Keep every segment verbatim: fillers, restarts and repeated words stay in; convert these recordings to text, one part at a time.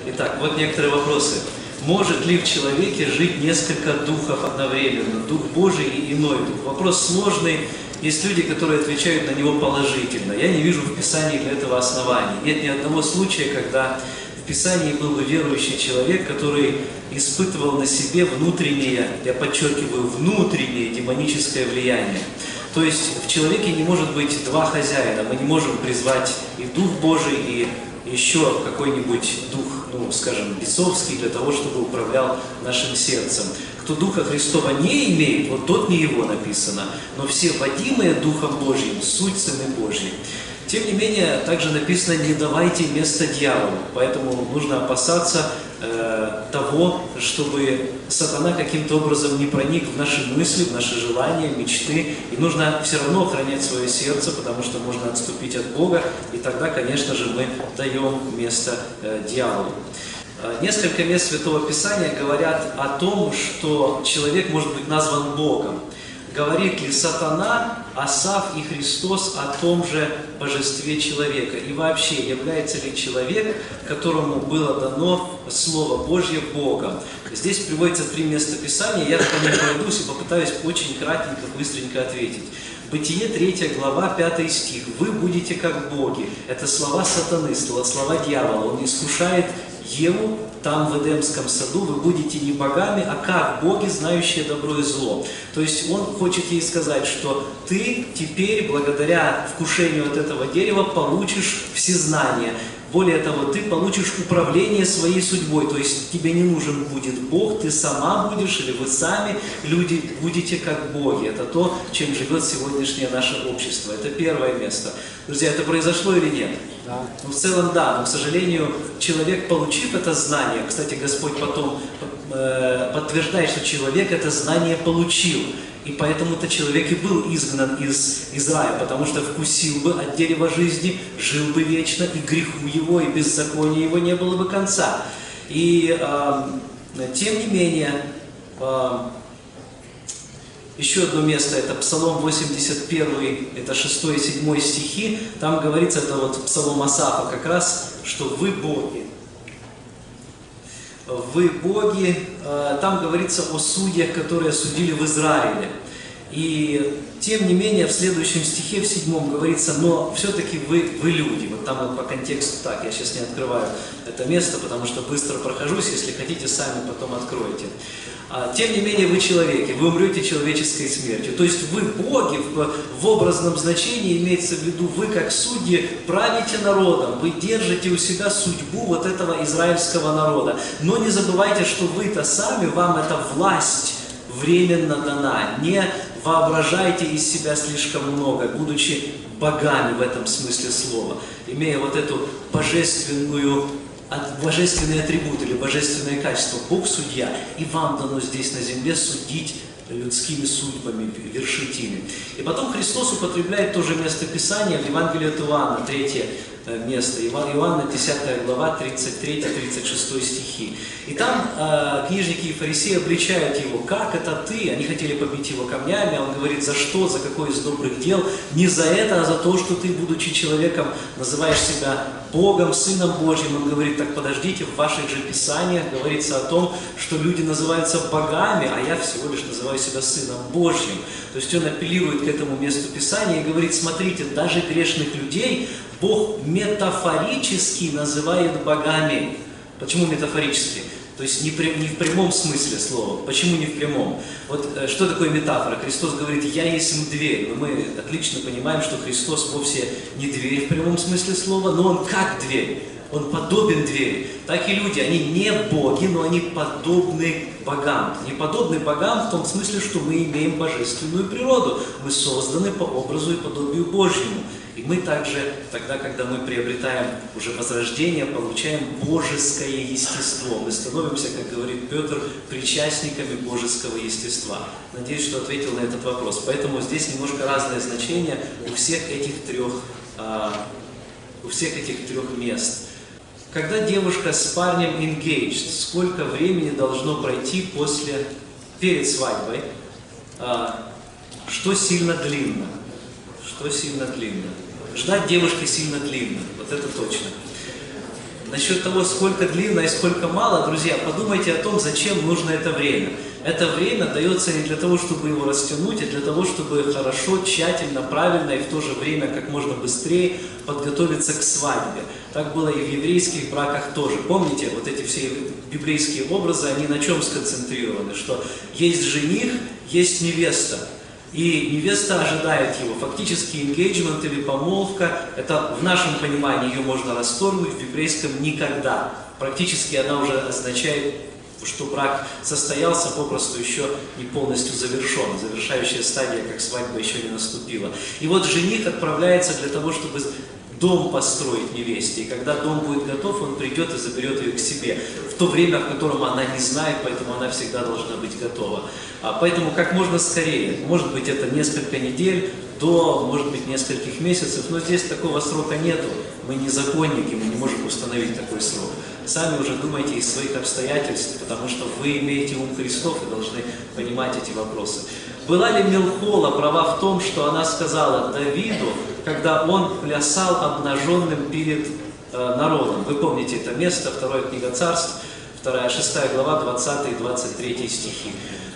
Итак, вот некоторые вопросы. Может ли в человеке жить несколько духов одновременно? Дух Божий и иной дух. Вопрос сложный. Есть люди, которые отвечают на него положительно. Я не вижу в Писании для этого оснований. Нет ни одного случая, когда в Писании был бы верующий человек, который испытывал на себе внутреннее, я подчеркиваю, внутреннее демоническое влияние. То есть в человеке не может быть два хозяина. Мы не можем призвать и Дух Божий, и еще какой-нибудь дух, ну, скажем, бесовский, для того, чтобы управлял нашим сердцем. Кто Духа Христова не имеет, вот тот не его написано, но все водимые Духом Божьим, суть Сыны Божьи. Тем не менее, также написано: не давайте место дьяволу, поэтому нужно опасаться э, того, чтобы сатана каким-то образом не проник в наши мысли, в наши желания, мечты, и нужно все равно охранять свое сердце, потому что можно отступить от Бога, и тогда, конечно же, мы даем место э, дьяволу. Несколько мест Святого Писания говорят о том, что человек может быть назван Богом. Говорит ли сатана, Асав и Христос о том же божестве человека? И вообще, является ли человек, которому было дано Слово Божье, Богом? Здесь приводится три места Писания, я по ним пройдусь и попытаюсь очень кратенько, быстренько ответить. Бытие третья глава, пятый стих. «Вы будете как боги». Это слова сатаны, слова дьявола. Он искушает Еву там, в Эдемском саду: вы будете не богами, а как боги, знающие добро и зло. То есть он хочет ей сказать, что ты теперь, благодаря вкушению от этого дерева, получишь всезнание. Более того, ты получишь управление своей судьбой, то есть тебе не нужен будет Бог, ты сама будешь, или вы сами, люди, будете как боги. Это то, чем живет сегодняшнее наше общество. Это первое место. Друзья, это произошло или нет? Да. Ну, в целом да, но, к сожалению, человек, получив это знание, кстати, Господь потом э, подтверждает, что человек это знание получил. И поэтому-то человек и был изгнан из, из рая, потому что вкусил бы от дерева жизни, жил бы вечно, и греху его, и беззаконию его не было бы конца. И э, тем не менее, э, еще одно место, это Псалом восемьдесят один, это шестой и седьмой стихи, там говорится, это вот Псалом Асафа как раз, что вы боги. Вы боги, там говорится о судьях, которые судили в Израиле. И тем не менее в следующем стихе, в седьмом, говорится: но все-таки вы, вы люди. Вот там вот по контексту так, я сейчас не открываю это место, потому что быстро прохожусь, если хотите, сами потом откройте. Тем не менее, вы человеки, вы умрете человеческой смертью. То есть вы боги, в, в образном значении имеется в виду, вы как судьи правите народом, вы держите у себя судьбу вот этого израильского народа. Но не забывайте, что вы-то сами, вам эта власть временно дана. Не воображайте из себя слишком много, будучи богами в этом смысле слова, имея вот эту божественную божественный атрибут или божественное качество. Бог судья, и вам дано здесь на земле судить людскими судьбами, вершить ими. И потом Христос употребляет тоже место Писания в Евангелии от Иоанна, третье место, Иоанна десятая глава, тридцать третий тридцать шестой стихи. И там э, книжники и фарисеи обличают его: как это ты? Они хотели побить его камнями, а он говорит: за что, за какое из добрых дел? Не за это, а за то, что ты, будучи человеком, называешь себя Богом, Сыном Божьим. Он говорит: так подождите, в ваших же Писаниях говорится о том, что люди называются богами, а я всего лишь называю себя Сыном Божьим. То есть он апеллирует к этому месту Писания и говорит: смотрите, даже грешных людей Бог метафорически называет богами. Почему метафорически? То есть не, при, не в прямом смысле слова. Почему не в прямом? Вот э, что такое метафора? Христос говорит: я есть дверь. Но мы отлично понимаем, что Христос вовсе не дверь в прямом смысле слова, но Он как дверь. Он подобен двери. Так и люди, они не боги, но они подобны богам. Не подобны богам в том смысле, что мы имеем божественную природу. Мы созданы по образу и подобию Божьему. И мы также, тогда, когда мы приобретаем уже возрождение, получаем божеское естество. Мы становимся, как говорит Петр, причастниками божеского естества. Надеюсь, что ответил на этот вопрос. Поэтому здесь немножко разное значение у всех этих трех, а, у всех этих трех мест. Когда девушка с парнем engaged, сколько времени должно пройти после, перед свадьбой? А, что сильно длинно? Что сильно длинно? Ждать девушки сильно длинно, вот это точно. насчет того, сколько длинно и сколько мало, друзья, подумайте о том, зачем нужно это время. Это время дается не для того, чтобы его растянуть, а для того, чтобы хорошо, тщательно, правильно и в то же время как можно быстрее подготовиться к свадьбе. Так было и в еврейских браках тоже. Помните, вот эти все библейские образы, они на чем сконцентрированы? Что есть жених, есть невеста. И невеста ожидает его. Фактически engagement или помолвка, это в нашем понимании ее можно расторгнуть, в еврейском никогда. Практически она уже означает, что брак состоялся, попросту еще не полностью завершен. Завершающая стадия, как свадьба, еще не наступила. И вот жених отправляется для того, чтобы дом построить невесте. И когда дом будет готов, он придет и заберет ее к себе. В то время, в котором она не знает, поэтому она всегда должна быть готова. А поэтому как можно скорее. Может быть, это несколько недель, до, может быть, нескольких месяцев. Но здесь такого срока нету. Мы не законники, мы не можем установить такой срок. Сами уже думайте из своих обстоятельств, потому что вы имеете ум Христов и должны понимать эти вопросы. Была ли Милхола права в том, что она сказала Давиду, когда он плясал обнаженным перед э, народом? Вы помните это место, вторая книга Царств, вторая, шестая глава, двадцатый и двадцать третий стихи.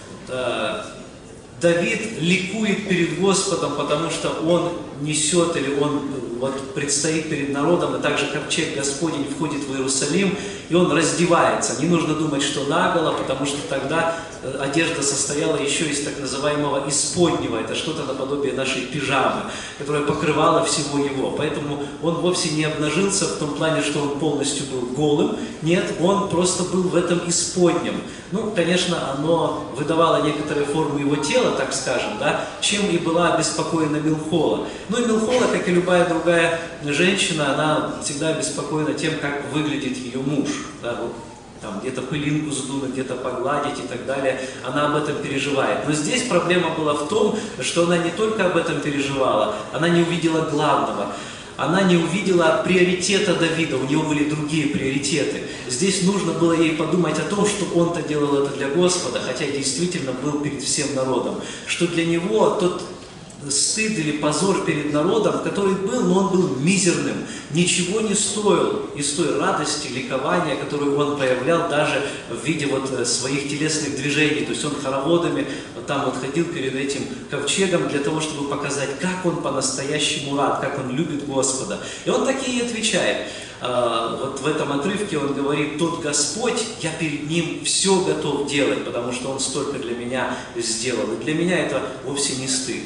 Э, Давид ликует перед Господом, потому что он несет, или он вот, предстоит перед народом, и также ковчег Господень входит в Иерусалим, и он раздевается. Не нужно думать, что наголо, потому что тогда одежда состояла еще из так называемого исподнего, это что-то наподобие нашей пижамы, которая покрывала всего его. Поэтому он вовсе не обнажился в том плане, что он полностью был голым. Нет, он просто был в этом исподнем. Ну, конечно, оно выдавало некоторые формы его тела, так скажем, да, чем и была обеспокоена Милхола. Ну и Милхола, как и любая другая женщина, она всегда обеспокоена тем, как выглядит ее муж. Да, вот, там где-то пылинку сдунуть, где-то погладить и так далее. Она об этом переживает. Но здесь проблема была в том, что она не только об этом переживала, она не увидела главного. Она не увидела приоритета Давида, у него были другие приоритеты. Здесь нужно было ей подумать о том, что он-то делал это для Господа, хотя действительно был перед всем народом. Что для него тот стыд или позор перед народом, который был, но он был мизерным, ничего не стоил из той радости, ликования, которую он проявлял даже в виде вот своих телесных движений. То есть он хороводами вот там вот ходил перед этим ковчегом для того, чтобы показать, как он по-настоящему рад, как он любит Господа. И он так и отвечает. Вот в этом отрывке он говорит: «Тот Господь, я перед Ним все готов делать, потому что Он столько для меня сделал». И для меня это вовсе не стыд.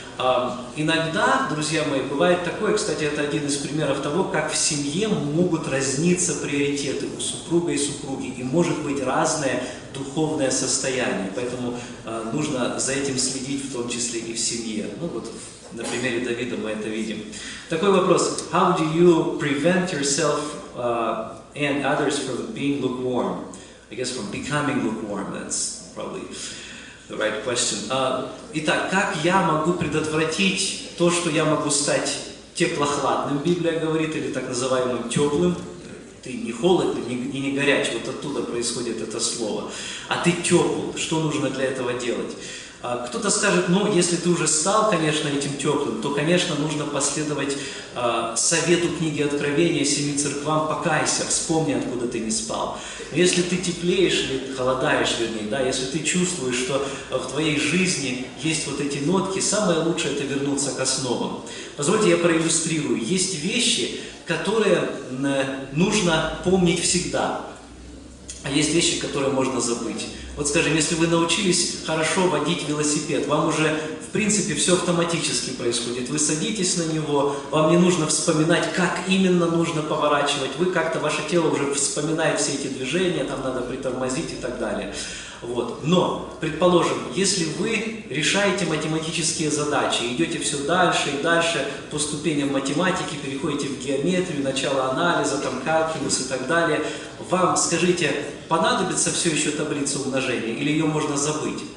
Иногда, друзья мои, бывает такое, кстати, это один из примеров того, как в семье могут разниться приоритеты у супруга и супруги, и может быть разное духовное состояние, поэтому э, нужно за этим следить, в том числе и в семье. Ну вот на примере Давида мы это видим. Такой вопрос: How do you prevent yourself uh, and others from being lukewarm? I guess from becoming lukewarm. That's probably the right question. Uh, итак, как я могу предотвратить то, что я могу стать теплохладным, Библия говорит, или так называемым теплым? Ты не холодный, не, не горячий, вот оттуда происходит это слово. А ты тепл, что нужно для этого делать? Uh, кто-то скажет: ну, если ты уже стал, конечно, этим теплым, то, конечно, нужно последовать uh, совету книги Откровения семи церквам: покайся, вспомни, откуда ты не спал. Если ты теплеешь или холодаешь, вернее, да, если ты чувствуешь, что в твоей жизни есть вот эти нотки, самое лучшее — это вернуться к основам. Позвольте, я проиллюстрирую. Есть вещи, которые нужно помнить всегда, а есть вещи, которые можно забыть. Вот, скажем, если вы научились хорошо водить велосипед, вам уже, в принципе, все автоматически происходит. Вы садитесь на него, вам не нужно вспоминать, как именно нужно поворачивать. Вы как-то, ваше тело уже вспоминает все эти движения, там надо притормозить и так далее. Вот. Но, предположим, если вы решаете математические задачи, идете все дальше и дальше по ступеням математики, переходите в геометрию, начало анализа, там, калькулус и так далее, вам, скажите, понадобится все еще таблица умножения или ее можно забыть?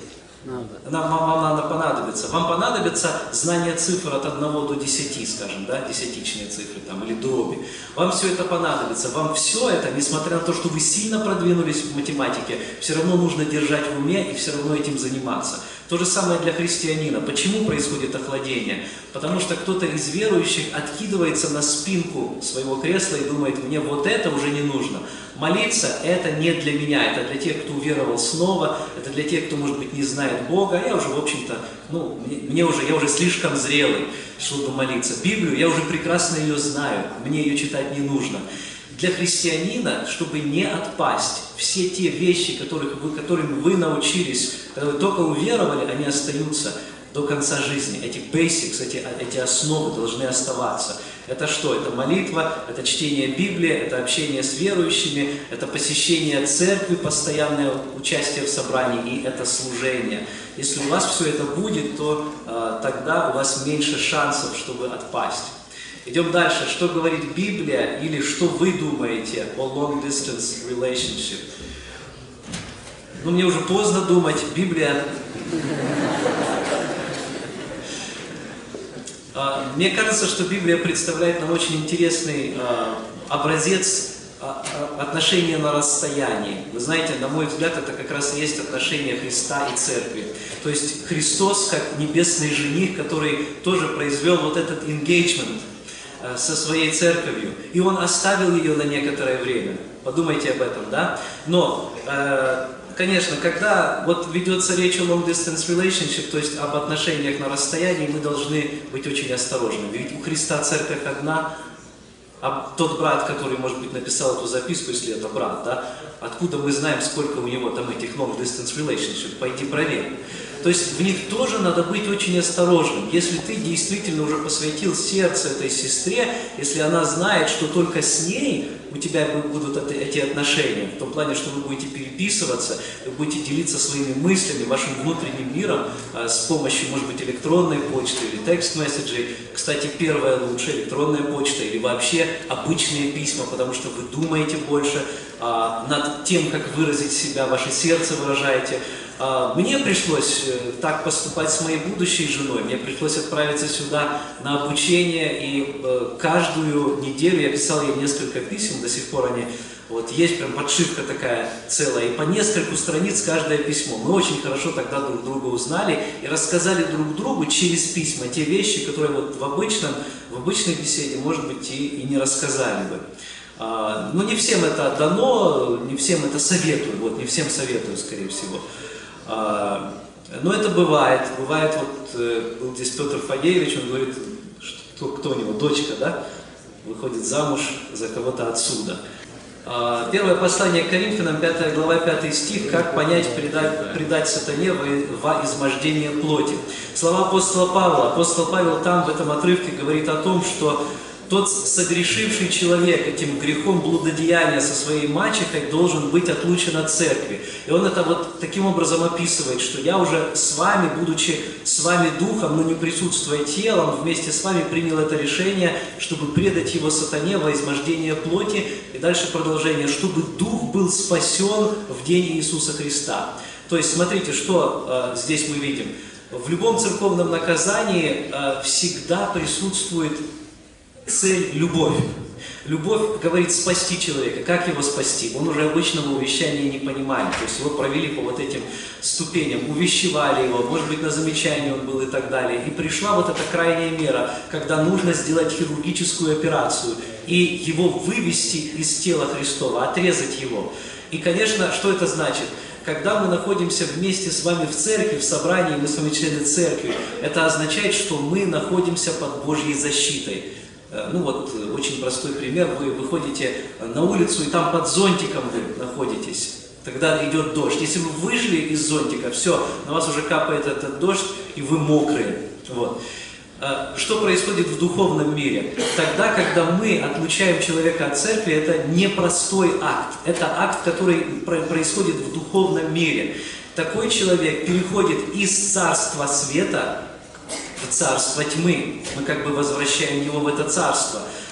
надо. Нам, вам, вам надо понадобиться. Вам понадобится знание цифр от одного до десяти, скажем, да, десятичные цифры там, или дроби. Вам все это понадобится. Вам все это, несмотря на то, что вы сильно продвинулись в математике, все равно нужно держать в уме и все равно этим заниматься. То же самое для христианина. Почему происходит охладение? Потому что кто-то из верующих откидывается на спинку своего кресла и думает, мне вот это уже не нужно. Молиться – это не для меня, это для тех, кто уверовал снова, это для тех, кто, может быть, не знает Бога. Я уже, в общем-то, ну, мне, мне уже, я уже слишком зрелый, чтобы молиться. Библию, я уже прекрасно ее знаю, мне ее читать не нужно. Для христианина, чтобы не отпасть, все те вещи, которых вы, которыми вы научились, когда вы только уверовали, они остаются до конца жизни. Эти basics, эти, эти основы должны оставаться. Это что? Это молитва, это чтение Библии, это общение с верующими, это посещение церкви, постоянное участие в собрании, и это служение. Если у вас все это будет, то э, тогда у вас меньше шансов, чтобы отпасть. Идем дальше. Что говорит Библия или что вы думаете о long distance relationship? Ну, мне уже поздно думать. Библия... Мне кажется, что Библия представляет нам очень интересный образец отношения на расстоянии. Вы знаете, на мой взгляд, это как раз и есть отношение Христа и Церкви. То есть Христос, как небесный жених, который тоже произвел вот этот engagement со своей церковью, и Он оставил ее на некоторое время. Подумайте об этом, да? Но, э, конечно, когда вот ведется речь о long distance relationship, то есть об отношениях на расстоянии, мы должны быть очень осторожны. Ведь у Христа церковь одна, а тот брат, который, может быть, написал эту записку, если это брат, да, откуда мы знаем, сколько у него там этих long distance relationship? Пойди проверь. То есть в них тоже надо быть очень осторожным. Если ты действительно уже посвятил сердце этой сестре, если она знает, что только с ней у тебя будут эти отношения, в том плане, что вы будете переписываться, вы будете делиться своими мыслями, вашим внутренним миром с помощью, может быть, электронной почты или текст-месседжей. Кстати, первая лучше электронная почта или вообще обычные письма, потому что вы думаете больше над тем, как выразить себя, ваше сердце выражаете. Мне пришлось так поступать с моей будущей женой, мне пришлось отправиться сюда на обучение, и каждую неделю я писал ей несколько писем, до сих пор они, вот есть прям подшивка такая целая, и по нескольку страниц каждое письмо. Мы очень хорошо тогда друг друга узнали и рассказали друг другу через письма те вещи, которые вот в обычном, в обычной беседе, может быть, и, и не рассказали бы. Но не всем это дано, не всем это советую, вот, не всем советую, скорее всего. Но это бывает. Бывает, вот был здесь Петр Фадеевич, он говорит, что кто у него, дочка, да, выходит замуж за кого-то отсюда. Первое послание к Коринфянам, пятая глава, пятый стих, как понять, предать, предать сатане во измождение плоти. Слова апостола Павла. Апостол Павел там в этом отрывке говорит о том, что тот согрешивший человек этим грехом блудодеяния со своей мачехой должен быть отлучен от церкви. И он это вот таким образом описывает, что я уже с вами, будучи с вами духом, но не присутствуя телом, вместе с вами принял это решение, чтобы предать его сатане во измождение плоти. И дальше продолжение, чтобы дух был спасен в день Иисуса Христа. То есть, смотрите, что э, здесь мы видим. В любом церковном наказании э, всегда присутствует цель – любовь. Любовь говорит спасти человека. Как его спасти? Он уже обычного увещания не понимает. То есть его провели по вот этим ступеням, увещевали его, может быть, на замечание он был и так далее. И пришла вот эта крайняя мера, когда нужно сделать хирургическую операцию и его вывести из тела Христова, отрезать его. И, конечно, что это значит? Когда мы находимся вместе с вами в церкви, в собрании, мы с вами члены церкви, это означает, что мы находимся под Божьей защитой. Ну вот, очень простой пример, вы выходите на улицу, и там под зонтиком вы находитесь, тогда идет дождь. Если вы вышли из зонтика, все, на вас уже капает этот дождь, и вы мокрые. Вот. Что происходит в духовном мире? Тогда, когда мы отлучаем человека от церкви, это непростой акт. Это акт, который происходит в духовном мире. Такой человек переходит из царства света в царство тьмы. Мы как бы возвращаем его в это царство.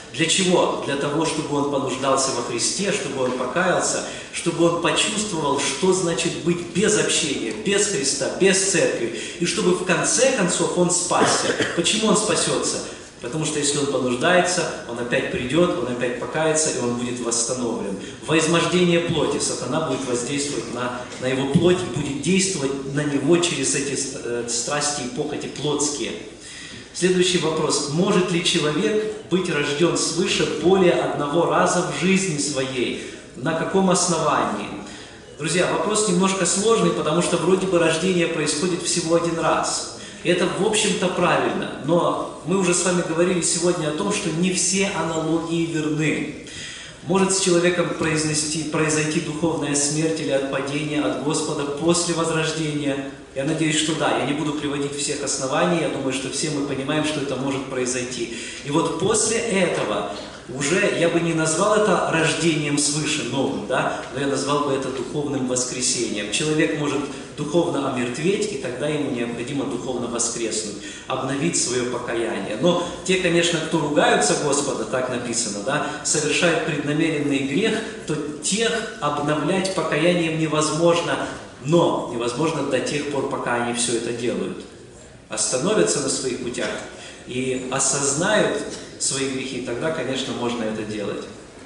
Для чего? Для того, чтобы он понуждался во Христе, чтобы он покаялся, чтобы он почувствовал, что значит быть без общения, без Христа, без церкви, и чтобы в конце концов он спасся. Почему он спасется? Потому что если он понуждается, он опять придет, он опять покается, и он будет восстановлен. Во измождение плоти сатана будет воздействовать на, на его плоть и будет действовать на него через эти э, страсти и похоти плотские. Следующий вопрос. Может ли человек быть рожден свыше более одного раза в жизни своей? На каком основании? Друзья, вопрос немножко сложный, потому что вроде бы рождение происходит всего один раз. И это, в общем-то, правильно. Но мы уже с вами говорили сегодня о том, что не все аналогии верны. Может с человеком произнести, произойти духовная смерть или отпадение от Господа после возрождения? Я надеюсь, что да. Я не буду приводить всех оснований. Я думаю, что все мы понимаем, что это может произойти. И вот после этого уже я бы не назвал это рождением свыше новым, да? Но я назвал бы это духовным воскресением. Человек может духовно омертветь, и тогда ему необходимо духовно воскреснуть, обновить свое покаяние. Но те, конечно, кто ругаются Господа, так написано, да, совершают преднамеренный грех, то тех обновлять покаянием невозможно, но невозможно до тех пор, пока они все это делают. Остановятся на своих путях и осознают свои грехи, тогда, конечно, можно это делать.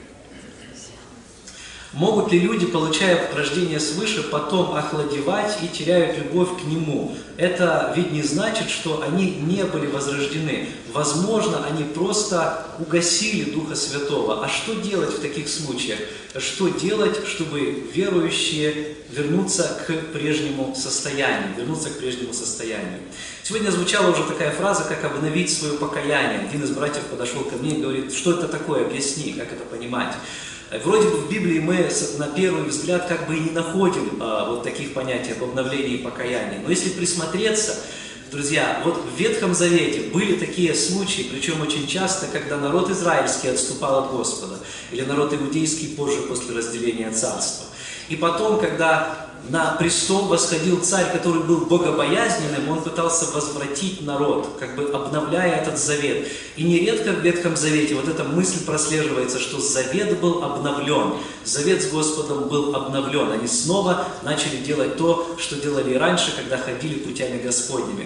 Могут ли люди, получая рождение свыше, потом охладевать и теряют любовь к Нему? Это ведь не значит, что они не были возрождены. Возможно, они просто угасили Духа Святого. А что делать в таких случаях? Что делать, чтобы верующие вернуться к прежнему состоянию? Вернуться к прежнему состоянию. Сегодня звучала уже такая фраза, как «обновить свое покаяние». Один из братьев подошел ко мне и говорит: что это такое? Объясни, как это понимать. Вроде бы в Библии мы на первый взгляд как бы и не находим а, вот таких понятий об обновлении и покаянии. Но если присмотреться, друзья, вот в Ветхом Завете были такие случаи, причем очень часто, когда народ израильский отступал от Господа, или народ иудейский позже после разделения царства. И потом, когда на престол восходил царь, который был богобоязненным, он пытался возвратить народ, как бы обновляя этот завет. И нередко в Ветхом Завете вот эта мысль прослеживается, что завет был обновлен, завет с Господом был обновлен. Они снова начали делать то, что делали и раньше, когда ходили путями Господними.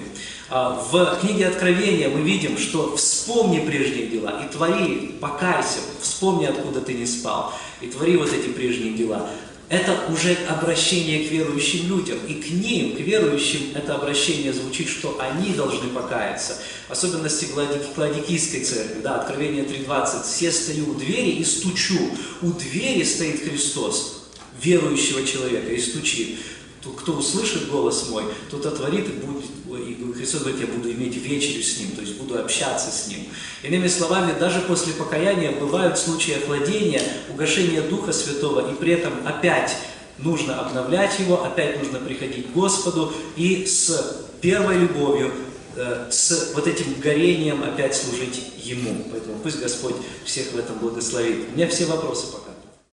В книге Откровения мы видим, что вспомни прежние дела и твори, покайся, вспомни, откуда ты не спал, и твори вот эти прежние дела. Это уже обращение к верующим людям. И к ним, к верующим, это обращение звучит, что они должны покаяться. В особенности к Ладикийской церкви. Да, Откровение три двадцать. «Все стою у двери и стучу». У двери стоит Христос, верующего человека, и стучит. Кто услышит голос мой, тот отворит, и, будет, и Христос говорит: я буду иметь вечерю с ним, то есть буду общаться с ним. Иными словами, даже после покаяния бывают случаи охладения, угошения Духа Святого, и при этом опять нужно обновлять его, опять нужно приходить к Господу и с первой любовью, с вот этим горением опять служить Ему. Поэтому пусть Господь всех в этом благословит. У меня все вопросы пока.